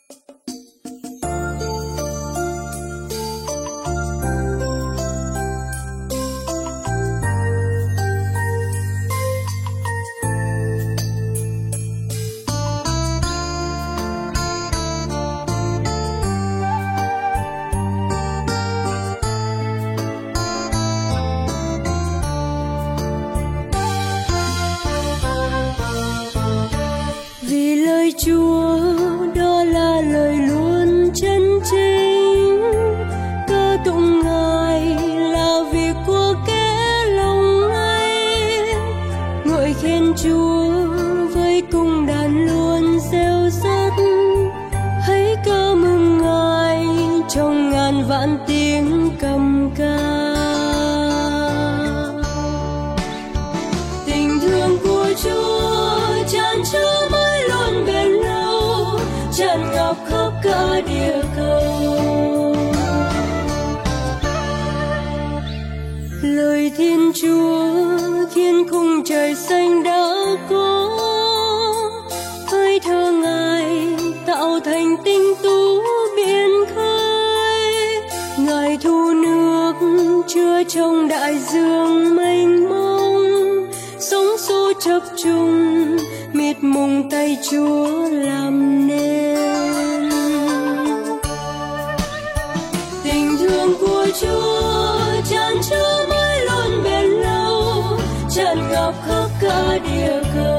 Chúa đó là lời luôn chân chính, ca tụng Ngài là việc của kẻ lòng ấy. Ngợi khen Chúa với cung đàn luôn reo rắt, hãy ca mừng Ngài trong ngàn vạn tiếng cầm ca. Tình thương của Chúa tràn trứa mãi luôn bền lâu, tràn ngập khắp cả địa cầu. Lời Thiên Chúa khiến khung trời xanh đã có, hơi thở Ngài tạo thành tinh tú biển khơi. Ngài thu nước chứa trong đại dương mênh mông, sóng xô chập trùng mịt mùng tay Chúa làm nên. Tình thương của Chúa tràn trứa mãi luôn bền lâu, tràn ngập khắp cả địa cầu.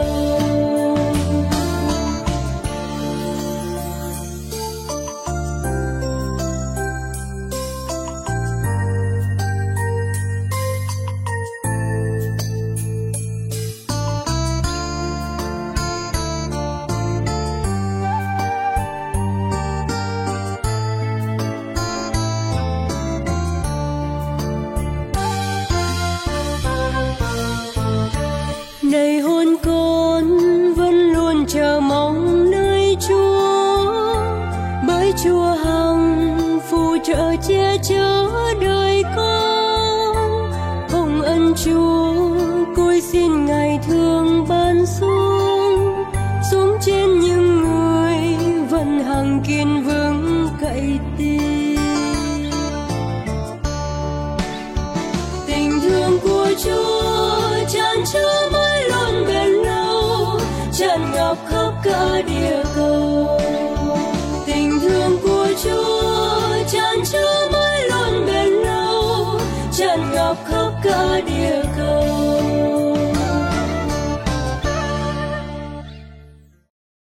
Này hồn con vẫn luôn chờ mong nơi Chúa, bởi Chúa hằng phù trợ che chở đời con. Hồng ân Chúa cối xin Ngài thương ban xuống, xuống trên những người vẫn hằng kiên vững cậy tin. Tình thương của Chúa tràn trứa mãi luôn bền lâu, tràn ngập khắp cả địa cầu.